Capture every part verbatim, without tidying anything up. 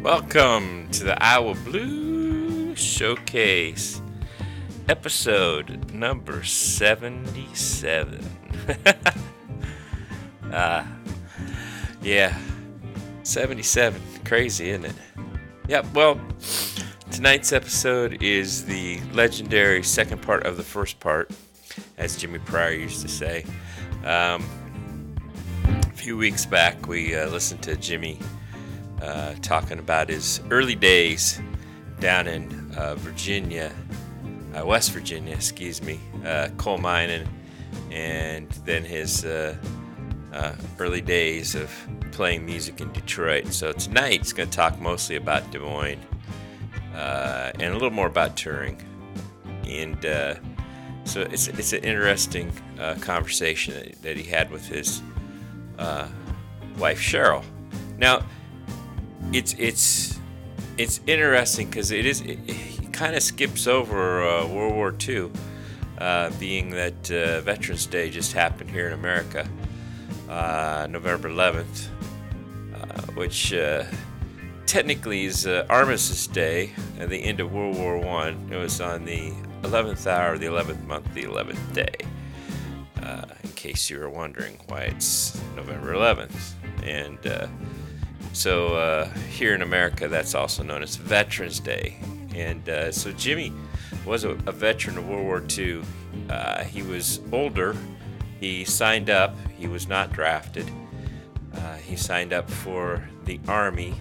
Welcome to the Iowa Blues Showcase, episode number seventy-seven. uh, yeah, seventy-seven. Crazy, isn't it? Yep, well, tonight's episode is the legendary second part of the first part, as Jimmy Pryor used to say. Um, a few weeks back, we uh, listened to Jimmy Uh, talking about his early days down in uh, Virginia, uh, West Virginia, excuse me, uh, coal mining, and then his uh, uh, early days of playing music in Detroit. So tonight he's going to talk mostly about Des Moines uh, and a little more about touring. And uh, so it's it's an interesting uh, conversation that, that he had with his uh, wife Cheryl. Now. It's it's it's interesting because it is it, it kind of skips over uh, World War Two, uh, being that uh, Veterans Day just happened here in America, uh, November eleventh, uh, which uh, technically is uh, Armistice Day at the end of World War One. It was on the eleventh hour, the eleventh month, the eleventh day. Uh, in case you were wondering why it's November eleventh, and uh, So uh, here in America, that's also known as Veterans Day. And uh, so Jimmy was a, a veteran of World War Two. Uh, he was older. He signed up. He was not drafted. Uh, he signed up for the Army.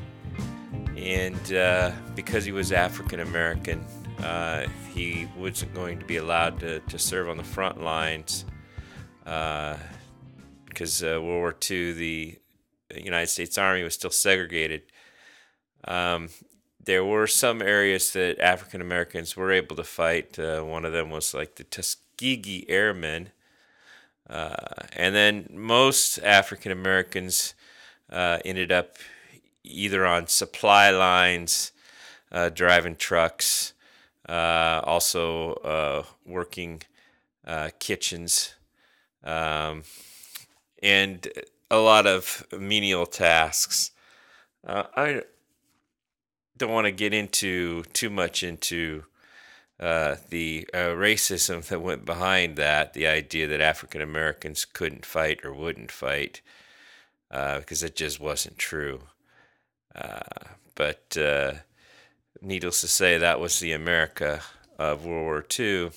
And uh, because he was African American, uh, he wasn't going to be allowed to, to serve on the front lines. Uh, because uh, World War Two, the The United States Army was still segregated. Um, there were some areas that African Americans were able to fight. Uh, one of them was like the Tuskegee Airmen. Uh, and then most African Americans uh, ended up either on supply lines, uh, driving trucks, uh, also uh, working uh, kitchens, um, and a lot of menial tasks. Uh, I don't want to get into too much into uh, the uh, racism that went behind that, the idea that African Americans couldn't fight or wouldn't fight, uh, because it just wasn't true. Uh, but uh, needless to say, that was the America of World War Two.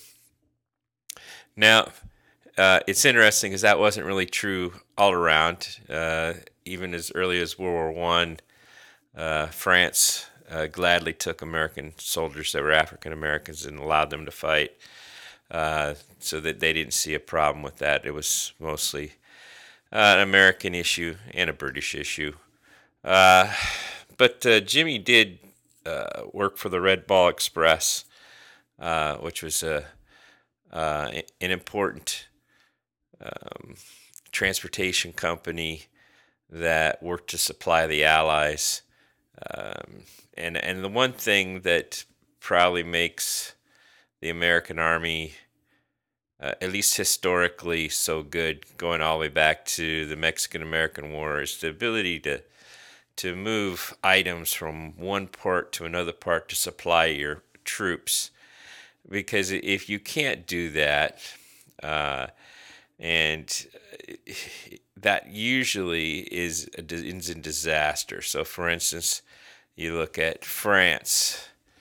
Now, Uh, it's interesting because that wasn't really true all around. Uh, even as early as World War One, uh, France uh, gladly took American soldiers that were African Americans and allowed them to fight, uh, so that they didn't see a problem with that. It was mostly uh, an American issue and a British issue. Uh, but uh, Jimmy did uh, work for the Red Ball Express, uh, which was a uh, an important Um, transportation company that worked to supply the Allies. Um, and, and the one thing that probably makes the American Army, uh, at least historically, so good, going all the way back to the Mexican-American War, is the ability to to move items from one part to another part to supply your troops. Because if you can't do that, uh, and that usually is ends in disaster. So, for instance, you look at France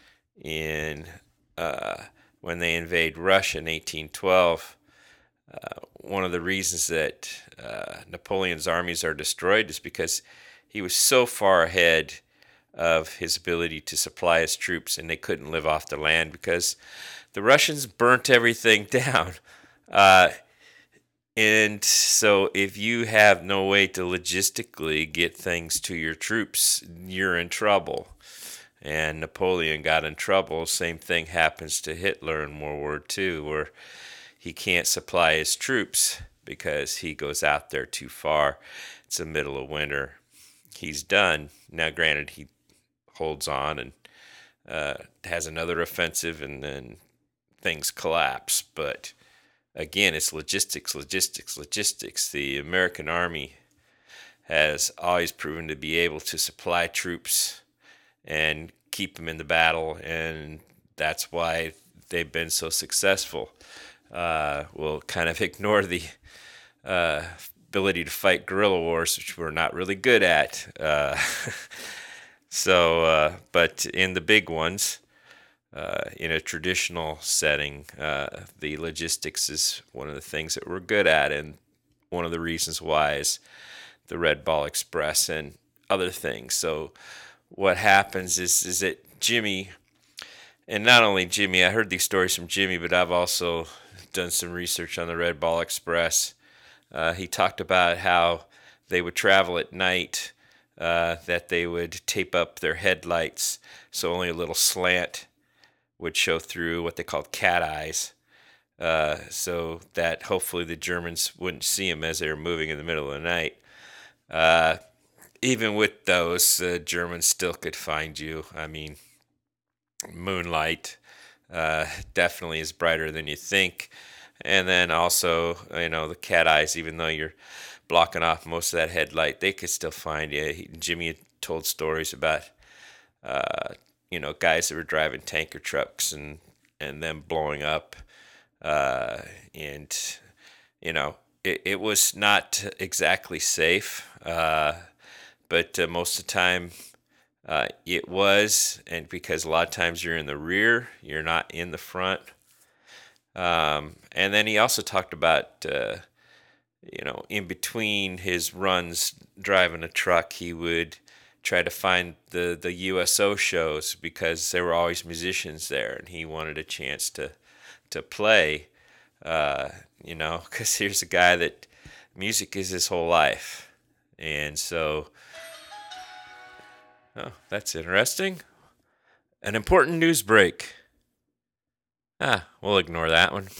in uh, when they invade Russia in eighteen twelve. Uh, one of the reasons that uh, Napoleon's armies are destroyed is because he was so far ahead of his ability to supply his troops, and they couldn't live off the land because the Russians burnt everything down. Uh, And so if you have no way to logistically get things to your troops, you're in trouble. And Napoleon got in trouble. Same thing happens to Hitler in World War Two, where he can't supply his troops because he goes out there too far. It's the middle of winter. He's done. Now, granted, he holds on and uh, has another offensive, and then things collapse. But again, it's logistics, logistics, logistics. The American Army has always proven to be able to supply troops and keep them in the battle, and that's why they've been so successful. Uh, we'll kind of ignore the uh, ability to fight guerrilla wars, which we're not really good at. Uh, so, uh, but in the big ones, uh, in a traditional setting, uh, the logistics is one of the things that we're good at, and one of the reasons why is the Red Ball Express and other things. So, what happens is is that Jimmy, and not only Jimmy, I heard these stories from Jimmy, but I've also done some research on the Red Ball Express. Uh, he talked about how they would travel at night, uh, that they would tape up their headlights so only a little slant would show through, what they called cat eyes, uh, so that hopefully the Germans wouldn't see them as they were moving in the middle of the night. Uh, even with those, the uh, Germans still could find you. I mean, moonlight uh, definitely is brighter than you think. And then also, you know, the cat eyes, even though you're blocking off most of that headlight, they could still find you. He, Jimmy had told stories about, uh, you know, guys that were driving tanker trucks and, and them blowing up. Uh, and, you know, it, it was not exactly safe, uh, but uh, most of the time uh, it was. And because a lot of times you're in the rear, you're not in the front. Um, and then he also talked about, uh, you know, in between his runs driving a truck, he would try to find the, the U S O shows because there were always musicians there, and he wanted a chance to to play, uh, you know, because here's a guy that music is his whole life. And so, oh, that's interesting. An important news break. Ah, we'll ignore that one.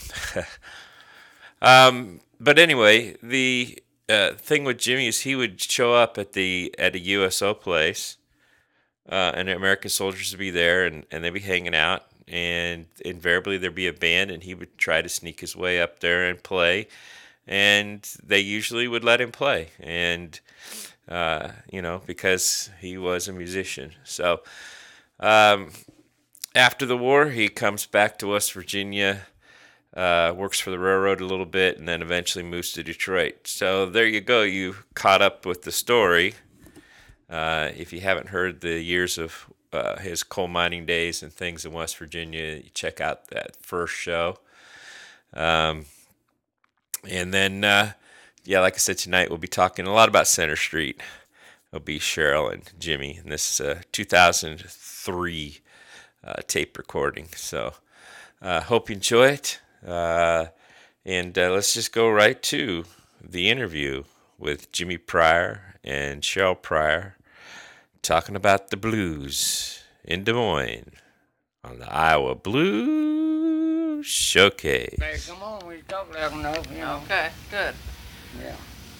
um, but anyway, the uh, thing with Jimmy is he would show up at the at a U S O place, uh, and the American soldiers would be there, and, and they'd be hanging out, and invariably there'd be a band, and he would try to sneak his way up there and play, and they usually would let him play, and uh, you know, because he was a musician. So. Um, After the war, he comes back to West Virginia, uh, works for the railroad a little bit, and then eventually moves to Detroit. So there you go. You caught up with the story. Uh, if you haven't heard the years of uh, his coal mining days and things in West Virginia, you check out that first show. Um, and then, uh, yeah, like I said, tonight we'll be talking a lot about Center Street. It'll be Cheryl and Jimmy, and this is a two thousand three Uh, tape recording. So uh, hope you enjoy it. Uh, and uh, let's just go right to the interview with Jimmy Pryor and Cheryl Pryor talking about the blues in Des Moines on the Iowa Blues Showcase. Hey, come on, we talk loud enough, you know. Okay, good. Yeah.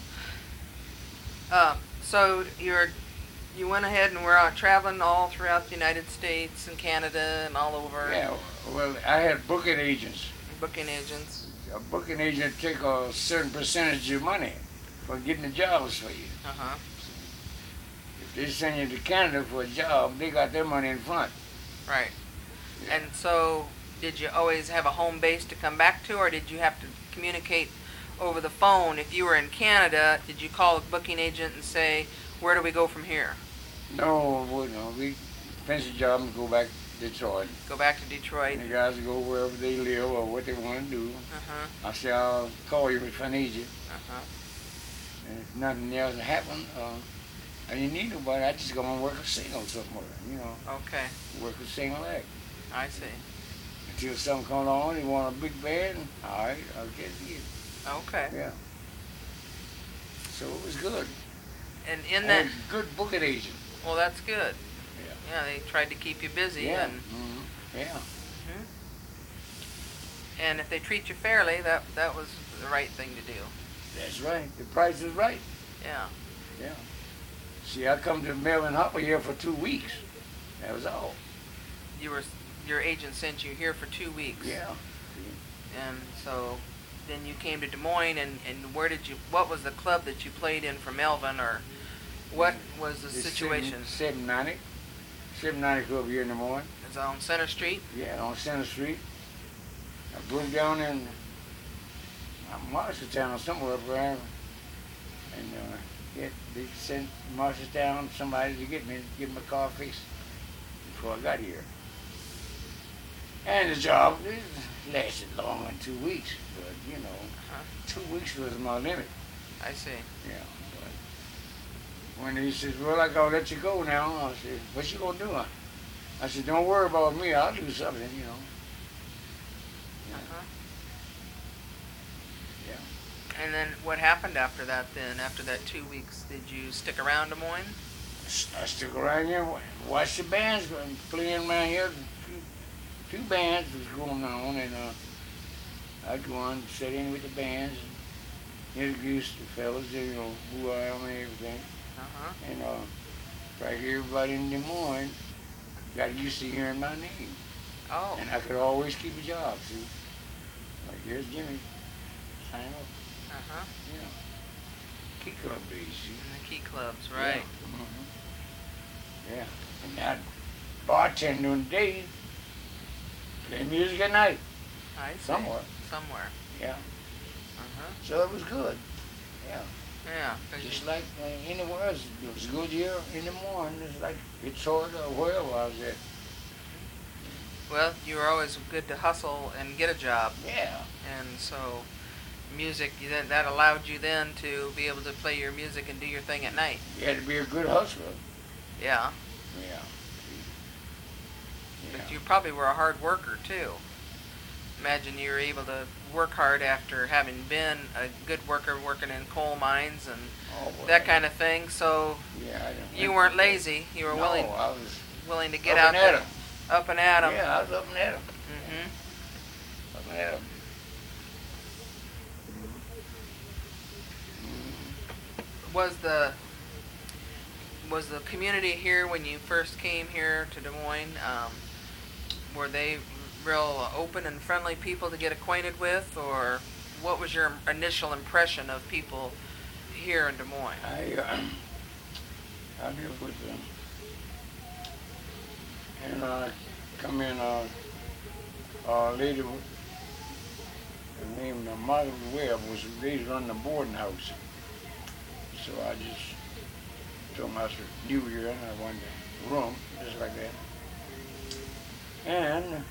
Uh, so you're you went ahead and were out traveling all throughout the United States and Canada and all over. Yeah, well, I had booking agents. Booking agents. A booking agent take a certain percentage of your money for getting the jobs for you. Uh huh. If they send you to Canada for a job, they got their money in front. Right. And so, did you always have a home base to come back to, or did you have to communicate over the phone? If you were in Canada, did you call a booking agent and say, "Where do we go from here?" No, well, no, we finish the job and go back to Detroit. Go back to Detroit. And the guys go wherever they live or what they want to do. Uh-huh. I say, I'll call you if I need you. Uh-huh. And if nothing else happen, uh, I didn't need nobody. I just go and work a single somewhere, you know. Okay. Work a single act. I see. Until something comes on, they want a big band, all right, I'll get it to you. Okay. Yeah. So it was good. And in I that, had a good booking agent. well, that's good. Yeah. Yeah, they tried to keep you busy. Yeah. And Mm-hmm. Yeah. and if they treat you fairly, that that was the right thing to do. That's right. The price is right. Yeah. Yeah. See, I come to Melvin Hopper here for two weeks. That was all. You were your agent sent you here for two weeks. Yeah. And so then you came to Des Moines, and, and where did you? What was the club that you played in for Melvin, or what was the It's situation? Seven ninety. seven ninety Club here in Des Moines. It's on Center Street. Yeah, on Center Street. I broke down in uh, Marshalltown somewhere up there, and uh, yeah, they sent Marshalltown somebody to get me, get my car fixed before I got here. And the job it lasted longer than two weeks, but you know, Uh-huh. two weeks was my limit. I see. Yeah. But when he says, "Well, I gotta let you go now," I said, "What you gonna do?" I, I said, "Don't worry about me. I'll do something, you know." Yeah. Uh-huh. Yeah. And then what happened after that then? After that two weeks, did you stick around Des Moines? I stuck around here, wa- watched the bands going- playing around here. Two, two bands was going on, and uh, I'd go on, sit in with the bands, and introduce the fellas, you know, who I am and everything. Uh-huh. And uh, right here, everybody in Des Moines got used to hearing my name. Oh. And I could always keep a job, see. Like, here's Jimmy. Sign up, Uh-huh. you know. Key club days, see. In the key clubs, right. Yeah. Mhm. Yeah. And that bartend during the day, play music at night, I see. somewhere. Somewhere. Yeah. Uh-huh. So it was good. Yeah. Yeah. 'cause Just you, like uh, anywhere else. It was good here in the morning. It's like it's sort of wherever I was at. well, you were always good to hustle and get a job. Yeah. And so music, you then, that allowed you then to be able to play your music and do your thing at night. You had to be a good hustler. Yeah. Yeah. But Yeah. you probably were a hard worker too. Imagine you were able to work hard after having been a good worker working in coal mines and Oh, boy. that kind of thing. So Yeah, I didn't you want weren't to- lazy. You were no, willing I was willing to get up out and at there, 'em. up and at 'em. Yeah, I was up and at 'em. Mhm. Up and at 'em. Was the was the community here when you first came here to Des Moines? Um, were they real open and friendly people to get acquainted with, or what was your initial impression of people here in Des Moines? I, uh, I live with them. And I come in, uh, a lady, with- her name uh, Margaret Webb, was raised on the boarding house. So I just told them I was new here and I wanted a room, just like that. And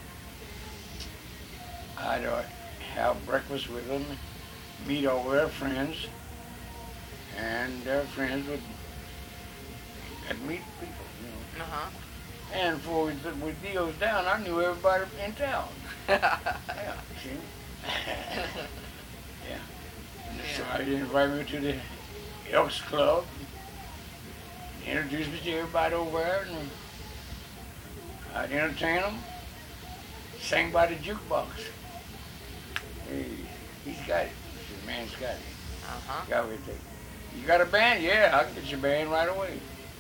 I'd uh, have breakfast with them, meet all their friends, and their friends would I'd meet people, you know. Uh-huh. And before we put we deals down, I knew everybody in town. Yeah, see? Yeah. So Yeah. I invited me to the Elks Club, introduced me to everybody over there, and I'd entertain them, sang by the jukebox. Hey, he's got it. The man's got it. Uh-huh. Got everything. You got a band? Yeah, I can get your band right away.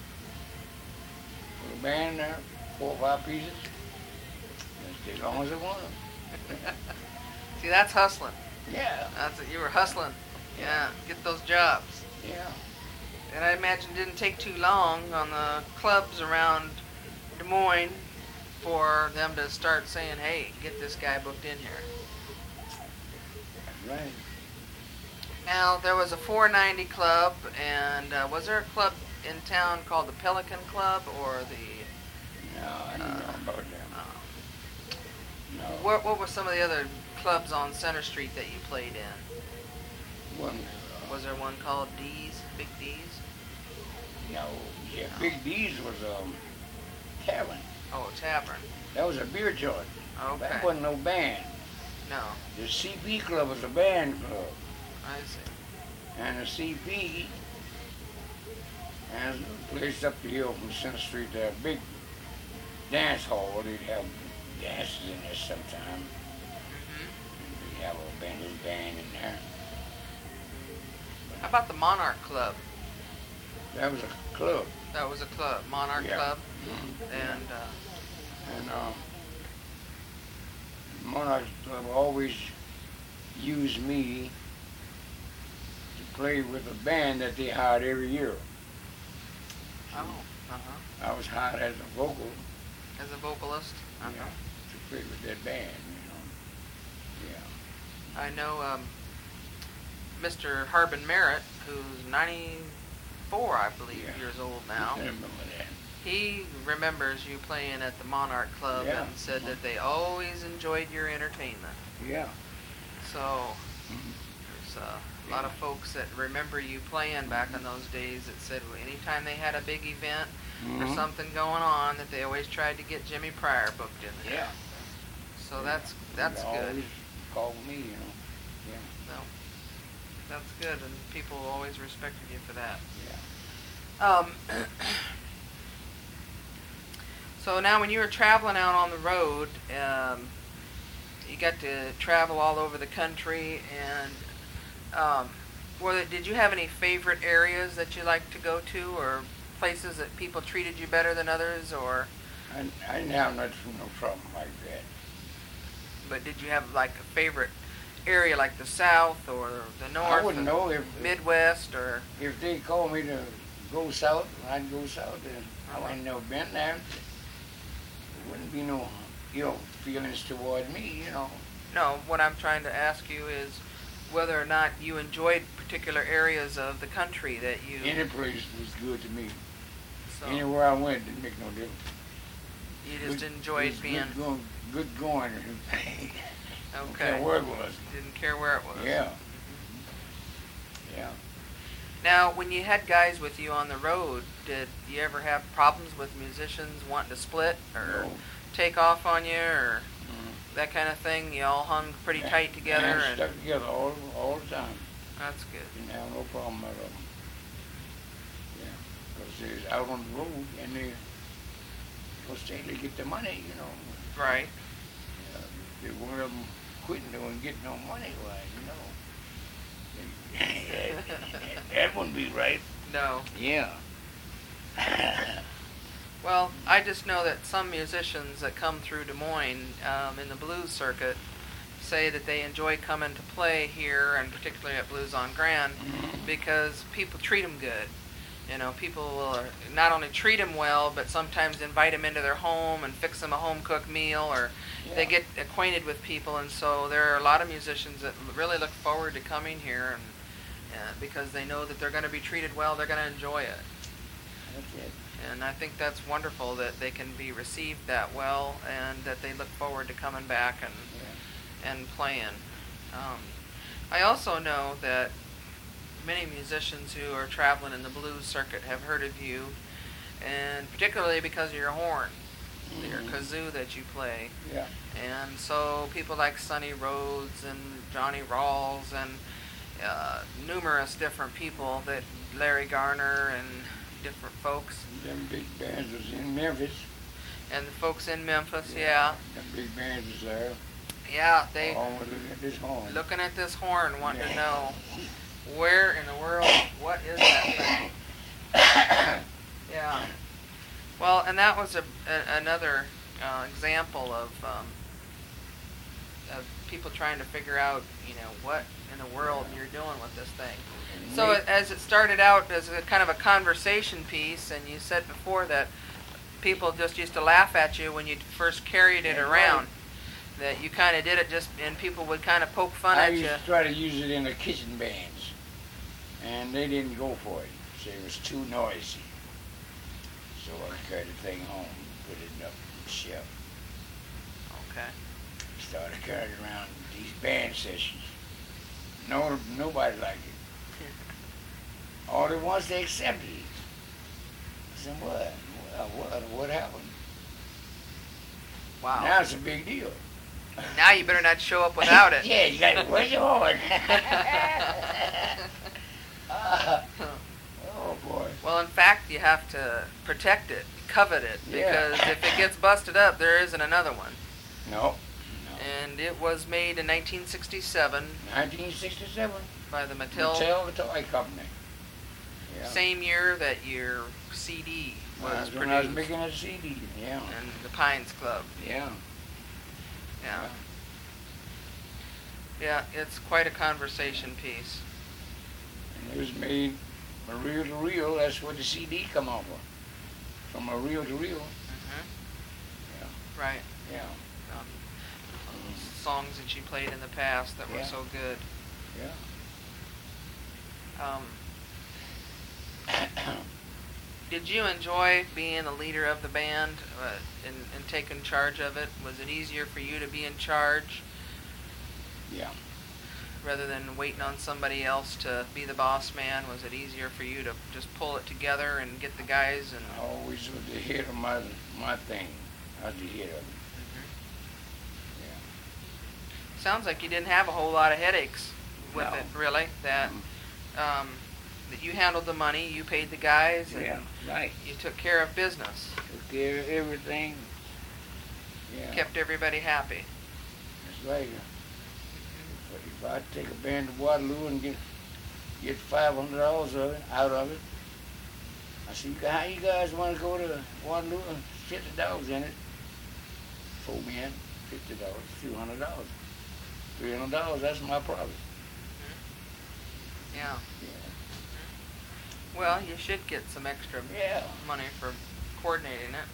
Put a band there, four or five pieces, just as long as they want them. See, that's hustling. Yeah, That's it. You were hustling. Yeah. Get those jobs. yeah. And I imagine it didn't take too long on the clubs around Des Moines for them to start saying, hey, get this guy booked in here. That's right. Now, there was a four ninety club, and uh, was there a club in town called the Pelican Club or the... No, I don't know about them. Uh, No. what, what were some of the other clubs on Center Street that you played in? One, uh, Was there one called D's, Big D's? no, yeah, Big D's was a um, tavern. Oh, a tavern. That was a beer joint. Okay. That wasn't no band. No, The C P Club was a band club. I see. And the C P has a place up the hill from Center Street there, a big dance hall. They'd have dances in there sometime. Hmm. They'd have a band, his band in there. How about the Monarch Club? That was a club. That was a club, Monarch Yeah. Club. Mhm. And uh, And uh, Monarch Club always used me to play with a band that they hired every year. oh, Uh-huh. I was hired as a vocal, As a vocalist. you Uh-huh. know, to play with that band, you know. Yeah. I know um, Mister Harbin Merritt, who's ninety-four, I believe, Yeah. years old now. I remember that. He remembers you playing at the Monarch Club Yeah. and said that they always enjoyed your entertainment. Yeah. So Mhm. there's uh, a lot of folks that remember you playing back in those days that said anytime they had a big event or Mhm. something going on that they always tried to get Jimmy Pryor booked in there. Yeah. So that's that's They good. always call me, you know. Yeah. No, that's good, and people always respected you for that. Yeah. Um, so now, when you were traveling out on the road, um, you got to travel all over the country, and um, were there, did you have any favorite areas that you like to go to, or places that people treated you better than others, or? I, I didn't have much no problem like that. But did you have like a favorite area, like the South or the North? I wouldn't or know if Midwest or. if they called me to go south, I'd go south. And Uh-huh. I ain't never been there. There wouldn't be no, you know, feelings toward me, you know. No, what I'm trying to ask you is whether or not you enjoyed particular areas of the country that you. Any place was good to me. So Anywhere I went didn't make no difference. you just Good- enjoyed it was being. good going. Good going. Don't Okay. care where it was. Didn't care where it was. Yeah. Yeah. Now, when you had guys with you on the road, did you ever have problems with musicians wanting to split or No. take off on you or Mhm. that kind of thing? You all hung pretty tight together, And and stuck together all all the time. that's good. Didn't have no problem at all. Yeah, because they're out on the road and they supposed to they get the money, you know. Right. Uh, if one of them quitting and get no money, why, you know. that, that wouldn't be right. No. Yeah. Well, I just know that some musicians that come through Des Moines um, in the blues circuit say that they enjoy coming to play here, and particularly at Blues on Grand, because people treat them good. You know, people will uh, not only treat them well, but sometimes invite them into their home and fix them a home-cooked meal, or they Yeah. get acquainted with people, and so there are a lot of musicians that really look forward to coming here, and uh, because they know that they're going to be treated well, they're going to enjoy it. That's it. And I think that's wonderful that they can be received that well, and that they look forward to coming back and Yeah. and playing. Um, I also know that many musicians who are traveling in the blues circuit have heard of you, and particularly because of your horn, your Mhm. kazoo that you play. Yeah. And so people like Sonny Rhodes and Johnny Rawls and uh, numerous different people, that Larry Garner and different folks, Them big bands was in Memphis. and the folks in Memphis, yeah, Them big bands was there. yeah, they All was looking at this horn. looking at this horn, wanting to Yeah. know where in the world, what is that thing? Yeah. Well, and that was a, a another uh, example of um, of people trying to figure out, you know, what in the world you're doing with this thing. And So they- it, as it started out as a kind of a conversation piece, and you said before that people just used to laugh at you when you first carried it That's around. right. That you kind of did it just, and people would kind of poke fun I at used you. to try to use it in the kitchen bands, and they didn't go for it. Say it was too noisy. So I carried the thing home, put it up on the shelf, Okay. started carrying it around these band sessions. No, nobody liked it. All at once they accepted it. I said, what? Well, what? What happened? Wow. Now it's a big deal. Now you better not show up without it. Yeah, you got where's your horn? Uh, oh boy. Well, in fact, you have to protect it, covet it, Yeah. because if it gets busted up, there isn't another one. No. No. And it was made in nineteen sixty-seven nineteen sixty-seven. by the Mattel. Mattel the toy company. Yeah. Same year that your C D was That's when produced. I was making a C D. Yeah. And the Pines Club. Yeah. Yeah. Yeah, it's quite a conversation piece. And it was made from reel to reel. That's what the C D come off of. from a reel to reel. Mhm. Yeah. Right. Yeah. Um, songs that you played in the past that were Yeah. so good. Yeah. Um, did you enjoy being the leader of the band uh, and, and taking charge of it? Was it easier for you to be in charge Yeah. rather than waiting on somebody else to be the boss man? Was it easier for you to just pull it together and get the guys and? I always was the head of my my thing. I was the head of it. Mhm. Yeah. Sounds like you didn't have a whole lot of headaches with No. it, really. That Mhm. um, that you handled the money, you paid the guys, and Yeah. Right. you took care of business, Took care of everything. Yeah. kept everybody happy. It's like uh, if I take a band to Waterloo and get get five hundred dollars of it out of it, I said, how you guys want to go to Waterloo and sit the dogs in it? Four men, fifty dollars, two hundred dollars, three hundred dollars. That's my profit. Yeah. Yeah. Well, you should get some extra Yeah. money for coordinating it.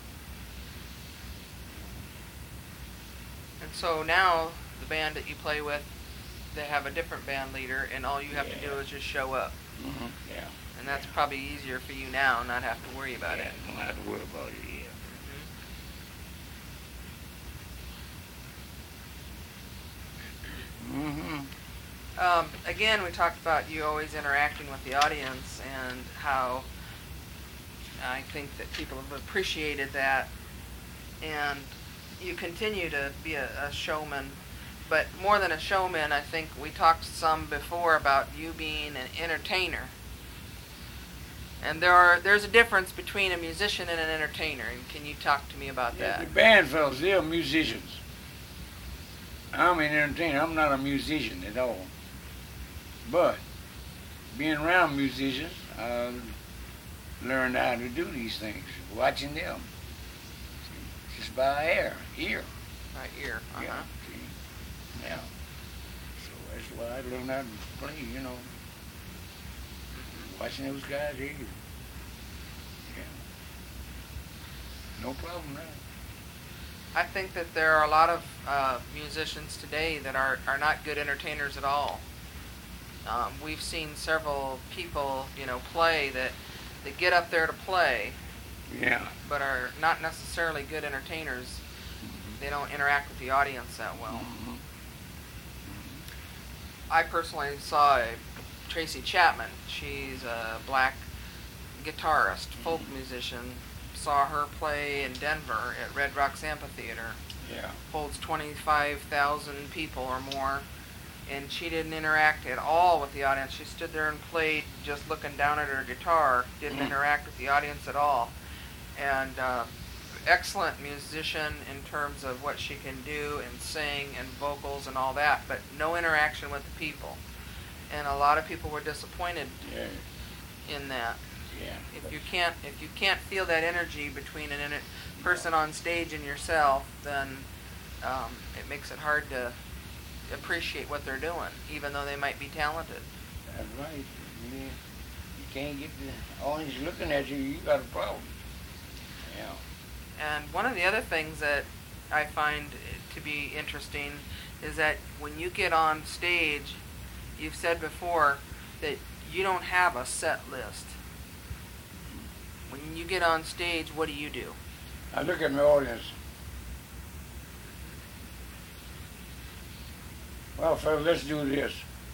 And so now the band that you play with, they have a different band leader, and all you have to do Yeah. is just show up. Mm-hmm. Yeah. And that's probably easier for you now, not have to worry about yeah, it. Don't have to worry about it. Yeah. Mm-hmm. Um, again, we talked about you always interacting with the audience and how I think that people have appreciated that. And you continue to be a, a showman. But more than a showman, I think we talked some before about you being an entertainer. And there are there's a difference between a musician and an entertainer. And can you talk to me about Yeah, that? the band fellas, they're musicians. I'm an entertainer. I'm not a musician at all. But being around musicians, I learned how to do these things, watching them. Just by ear, ear. Right ear. Uh-huh. Yeah. See? Yeah. So that's why I learned how to play, you know. Watching those guys here. Yeah. No problem now. I think that there are a lot of uh, musicians today that are, are not good entertainers at all. Um, we've seen several people, you know, play that, that get up there to play, Yeah. but are not necessarily good entertainers. They don't interact with the audience that well. Mhm. I personally saw a Tracy Chapman. She's a black guitarist, folk musician. Saw her play in Denver at Red Rocks Amphitheater. Yeah. Holds twenty-five thousand people or more. And she didn't interact at all with the audience. She stood there and played just looking down at her guitar. Didn't Mm. interact with the audience at all. And uh, excellent musician in terms of what she can do and sing and vocals and all that, but no interaction with the people. And a lot of people were disappointed Yeah. in that. Yeah. If you can't, if you can't feel that energy between an in- person on stage and yourself, then um, it makes it hard to appreciate what they're doing, even though they might be talented. That's right. You, you can't get the audience looking at you, you got a problem. Yeah. And one of the other things that I find to be interesting is that when you get on stage, you've said before that you don't have a set list. When you get on stage, what do you do? I look at my audience. Well, fellas, let's do this.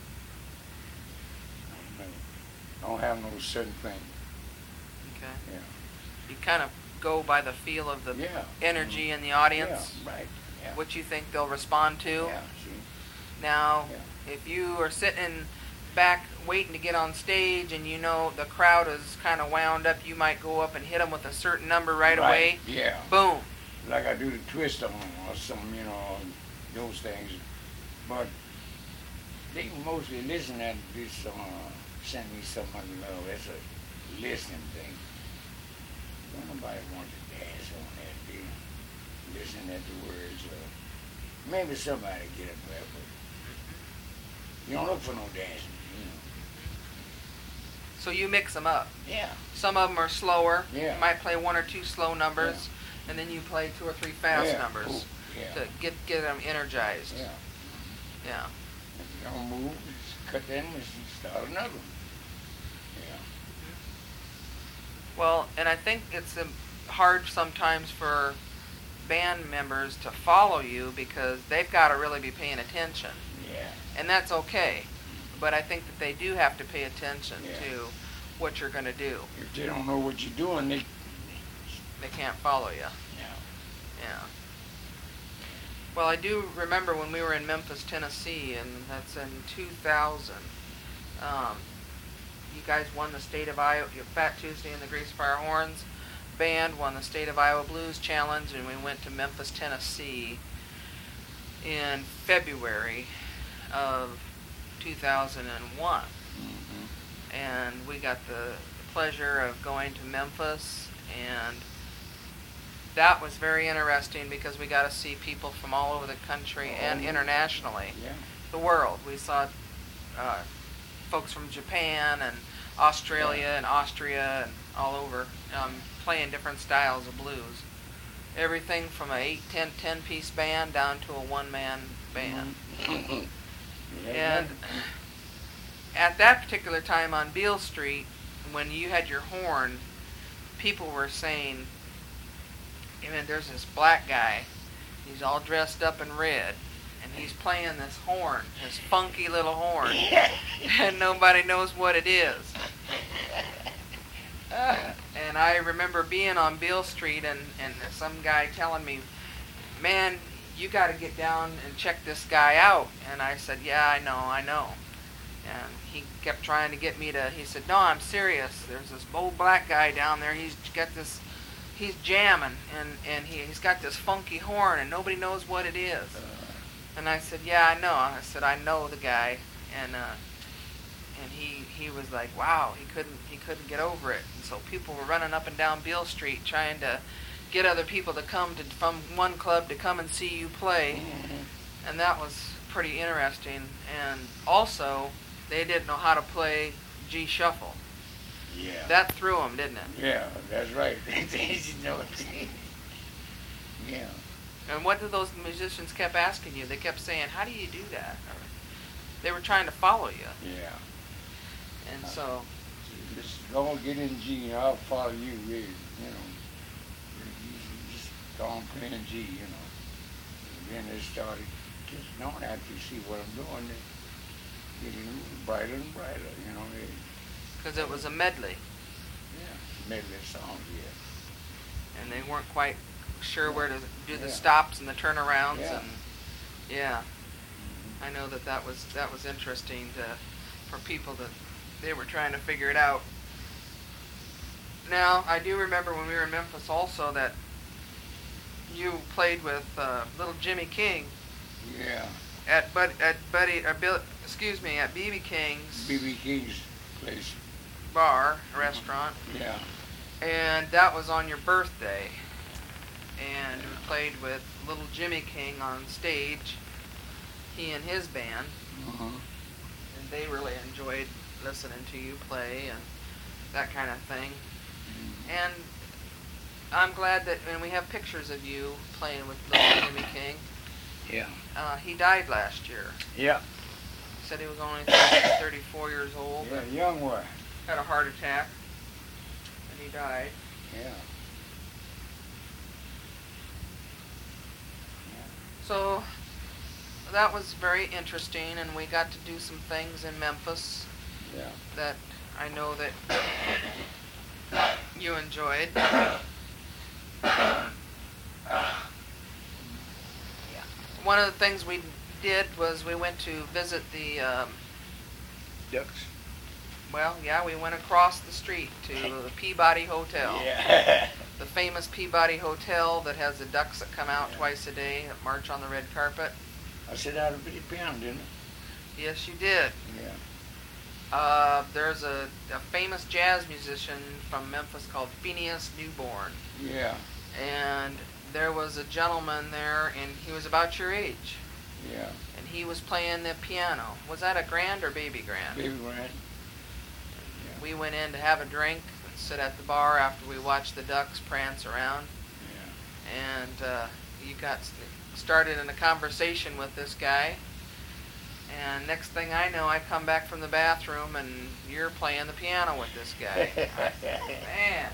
I don't have no certain thing. Okay. Yeah. You kind of go by the feel of the Yeah. energy in the audience, Yeah, right. Yeah. what you think they'll respond to. Yeah, see. Now, Yeah. if you are sitting back waiting to get on stage and you know the crowd is kind of wound up, you might go up and hit them with a certain number right, away. Yeah. Boom. Like I do the twist on or some, you know, those things. But they mostly listen at this, uh, send me some of love. That's a listening thing. Don't nobody want to dance on that. They listen at the words. Uh, maybe somebody get up there, but you don't look for no dancing, you know. So you mix them up. Yeah. Some of them are slower. Yeah. You might play one or two slow numbers, and then you play two or three fast Yeah. numbers Ooh, yeah. to get get them energized. Yeah. Yeah. If you don't move, just cut them and start another one. Yeah. Well, and I think it's um, hard sometimes for band members to follow you because they've got to really be paying attention, Yeah. and that's okay. But I think that they do have to pay attention Yeah. to what you're going to do. If they don't know what you're doing, they. They can't follow you. Yeah. Yeah. Well, I do remember when we were in Memphis, Tennessee, and that's in two thousand. Um, you guys won the state of Iowa. Fat Tuesday and the Grease Fire Horns band won the state of Iowa Blues Challenge, and we went to Memphis, Tennessee in February of two thousand one. Mm-hmm. And we got the pleasure of going to Memphis, and that was very interesting because we got to see people from all over the country and Oh. internationally, Yeah. the world. We saw uh, folks from Japan and Australia and Austria and all over um, playing different styles of blues. Everything from a eight, ten, ten piece band down to a one-man band. Mm-hmm. And at that particular time on Beale Street, when you had your horn, people were saying, I mean, there's this black guy, he's all dressed up in red, and he's playing this horn, this funky little horn, and nobody knows what it is. And I remember being on Beale Street and, and some guy telling me, man, you got to get down and check this guy out. And I said, yeah, I know, I know. And he kept trying to get me to, he said, no, I'm serious. There's this old black guy down there. He's got this, he's jamming, and, and he, he's got this funky horn, and nobody knows what it is. And I said, yeah, I know. I said, I know the guy. And uh, and he, he was like, wow, he couldn't he couldn't get over it. And so people were running up and down Beale Street trying to get other people to come to from one club to come and see you play. Mm-hmm. And that was pretty interesting. And also, they didn't know how to play G Shuffle. Yeah. That threw them, didn't it? Yeah, that's right. They know it. Yeah. And what did those musicians kept asking you? They kept saying, how do you do that? Or they were trying to follow you. Yeah. And so, Just go and get in G, and I'll follow you, really, you know. You, you just go on playing G, you know. And then they started just knowing after you see what I'm doing, they're getting brighter and brighter, you know. They, because it was a medley, yeah, medley songs, yeah. and they weren't quite sure where to do the Yeah. stops and the turnarounds, Yeah. and yeah, I know that that was that was interesting to for people that they were trying to figure it out. Now, I do remember when we were in Memphis also that you played with uh, little Jimmy King Yeah. at Bud at Buddy or Bill, excuse me, at B B King's B B King's place. bar restaurant, Yeah. and that was on your birthday. And we played with little Jimmy King on stage, he and his band, Uh-huh. and they really enjoyed listening to you play and that kind of thing. And I'm glad that, and we have pictures of you playing with little Jimmy King. Yeah. Uh, he died last year. Yeah. Said he was only thirty, thirty-four years old, Yeah, but young one. had a heart attack, and he died. Yeah. So that was very interesting, and we got to do some things in Memphis Yeah. that I know that you enjoyed. Yeah. One of the things we did was we went to visit the, um, Ducks. well, yeah, we went across the street to the Peabody Hotel. Yeah. The famous Peabody Hotel that has the ducks that come out Yeah. twice a day that march on the red carpet. I said out of Billy Pound, didn't Yes, you did. I? Yeah. Uh, there's a, a famous jazz musician from Memphis called Phineas Newborn. Yeah. And there was a gentleman there, and he was about your age. Yeah. And he was playing the piano. Was that a grand or baby grand? Baby Grant. we went in to have a drink and sit at the bar after we watched the ducks prance around. Yeah. And uh, you got s- started in a conversation with this guy. And next thing I know, I come back from the bathroom and you're playing the piano with this guy. Man.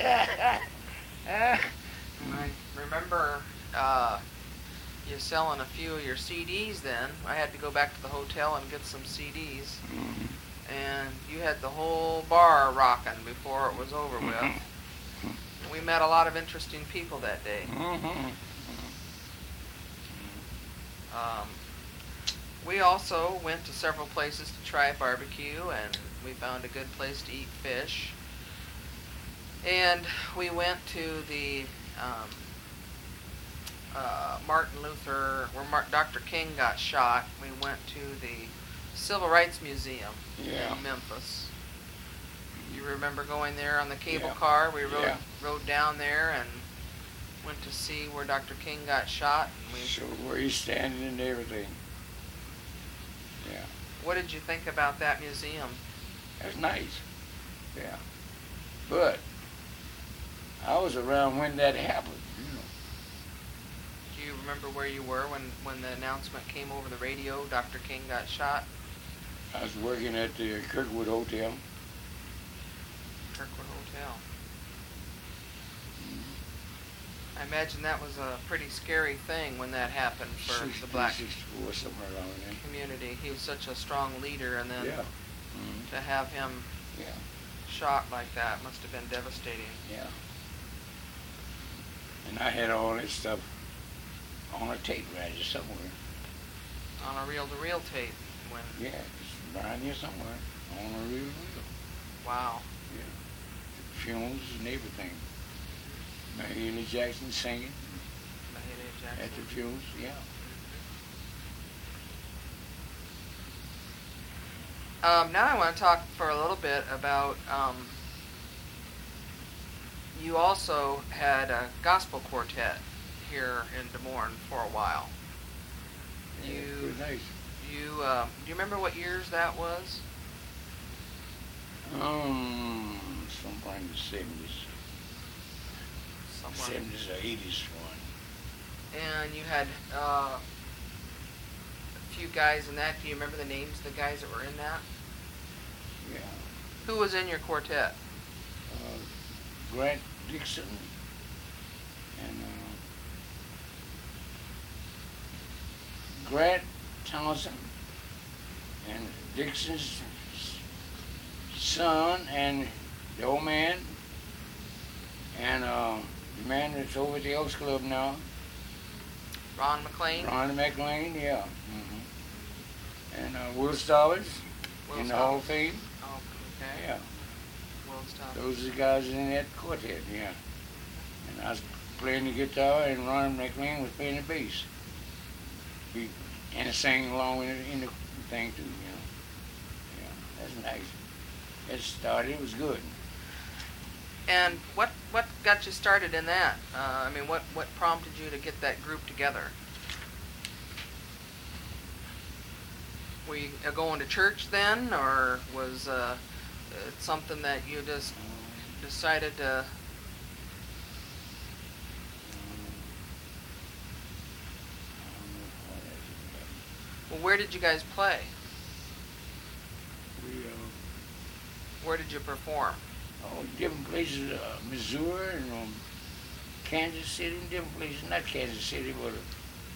And I remember uh, you selling a few of your C Ds then. I had to go back to the hotel and get some C Ds. Mhm. And you had the whole bar rocking before it was over with. We met a lot of interesting people that day. Mhm. Um, we also went to several places to try barbecue, and we found a good place to eat fish. And we went to the um, uh, Martin Luther, where Mar- Doctor King got shot. We went to the Civil Rights Museum Yeah. in Memphis. You remember going there on the cable Yeah. car? We rode Yeah. rode down there and went to see where Doctor King got shot. And we, So where he's standing and everything. Yeah. what did you think about that museum? That's nice. Yeah. But I was around when that happened, you know. Do you remember where you were when, when the announcement came over the radio, Doctor King got shot? I was working at the Kirkwood Hotel. Kirkwood Hotel. I imagine that was a pretty scary thing when that happened for the black sixty-four, somewhere around there. community. He was such a strong leader, and then Yeah. Mhm. to have him Yeah. shot like that must have been devastating. Yeah. And I had all this stuff on a tape recorder somewhere. On a reel-to-reel tape. When Yeah, it's around here somewhere on a reel reel. wow. Yeah. The funerals and everything. Mahalia Jackson singing Mahalia Jackson. at the funerals. Yeah. Um, now I want to talk for a little bit about, um, you also had a gospel quartet here in Des Moines for a while. Yeah, You, pretty nice. you, um, do you remember what years that was? Um, somewhere in the seventies, Somewhere. seventies or eighties one. And you had uh, a few guys in that. Do you remember the names of the guys that were in that? Yeah. Who was in your quartet? Uh, Grant Dixon and uh, Grant Townsend and Dixon's son and the old man and uh, the man that's over at the Elks Club now, Ron McLean? Ron McLean, yeah. hmm And uh, Will Stallings Will in the Hall of Stallings. Fame, Oh, okay. yeah. Will Stallings. Those are the guys in that quartet, yeah. And I was playing the guitar, and Ron McLean was playing the bass. He, and sang along in the, in the thing too, you know. Yeah, that's nice. It started, it was good. And what what got you started in that? Uh, I mean, what, what prompted you to get that group together? Were you uh, going to church then, or was uh, it something that you just decided to? Well, where did you guys play? We, uh, Where did you perform? oh, different places, uh, Missouri and um, Kansas City, and different places. Not Kansas City, but uh,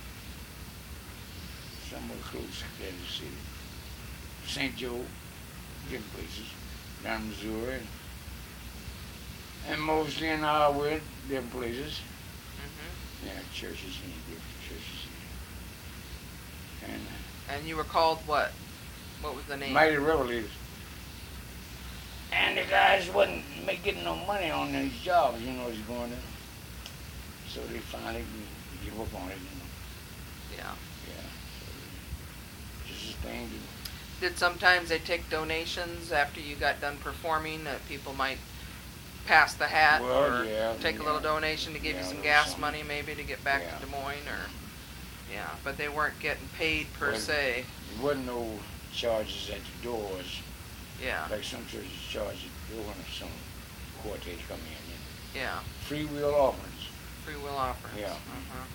somewhere close to Kansas City. Saint Joe, different places down in Missouri. And mostly in Iowa, different places. Mm-hmm. Yeah, churches and different churches. And And you were called what? What was the uh, name? Mighty Revelators. And the guys wasn't ma- getting no money on these jobs, you know, he's going to. So they finally give up on it, you know. Yeah. Yeah. So just a thing to. Did sometimes they take donations after you got done performing? That people might pass the hat Well, or yeah, take a little yeah. donation to give Yeah, you some or gas something. money, maybe to get back Yeah. to Des Moines, or yeah. But they weren't getting paid per Well, se. There wasn't no charges at the doors. Yeah. Like some churches charge it when some quartet come in. Yeah. Free will offerings. Free will offerings. Yeah. Uh-huh.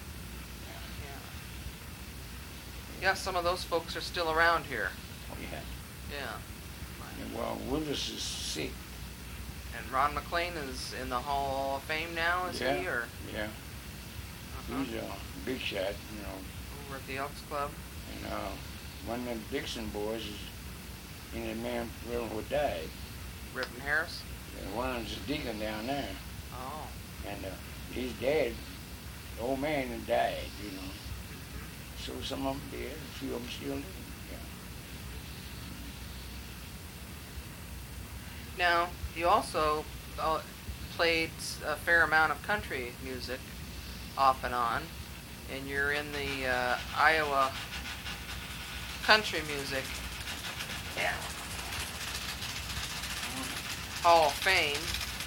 Yeah. Yeah, some of those folks are still around here. Oh, yeah. Yeah. And while Willis is sick. And Ron McLean is in the Hall of Fame now, is yeah, he? Or yeah. uh-huh. He's a big shot, you know. Over at the Elks Club. And uh, one of them Dixon boys is in the man who died. Ripon Harris? And one of them's a deacon down there. Oh. And uh, his dad, the old man, had died, you know. So some of them did, a few of them still live. Yeah. Now, you also uh, played a fair amount of country music off and on, and you're in the uh, Iowa Country Music Yeah. Hall of Fame,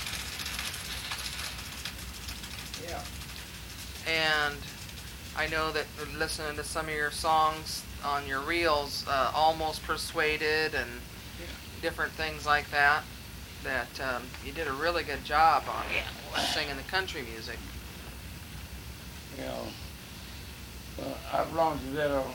Yeah. and I know that listening to some of your songs on your reels, uh, Almost Persuaded and Yeah. different things like that, that um, you did a really good job on singing the country music. You know, well, I belong to that, uh,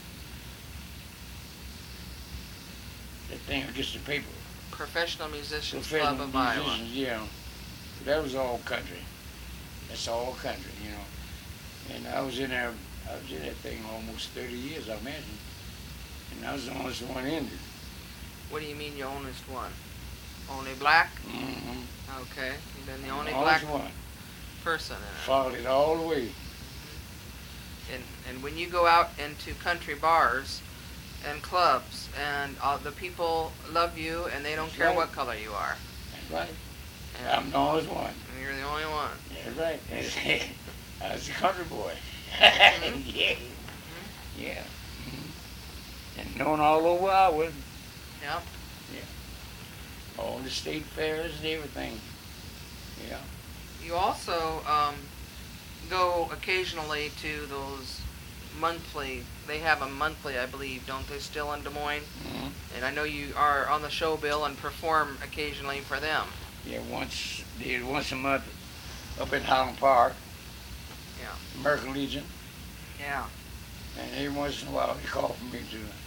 that thing against the people. Professional Musicians Professional Club of Iowa. musicians, yeah. That was all country. That's all country, you know. And I was in there, I was in that thing almost thirty years, I imagine. And I was the only one in it. What do you mean you only one? Only black? Mm-hmm. Okay. You've been the only Always black one. person in it. Followed it all the way. And, and when you go out into country bars and clubs and uh, the people love you and they don't That's care right. what color you are. That's right. And, I'm the only one. and you're the only one. That's right. I was a country boy. Mhm. Yeah. Yeah. Mhm. And known all over Iowa. Yeah. All the state fairs and everything. Yeah. You also um, go occasionally to those monthly, they have a monthly, I believe, don't they, still in Des Moines? Mm-hmm. And I know you are on the show bill and perform occasionally for them. Yeah, once, did once a month up in Highland Park. Yeah. American Legion. Yeah. And every once in a while they call for me to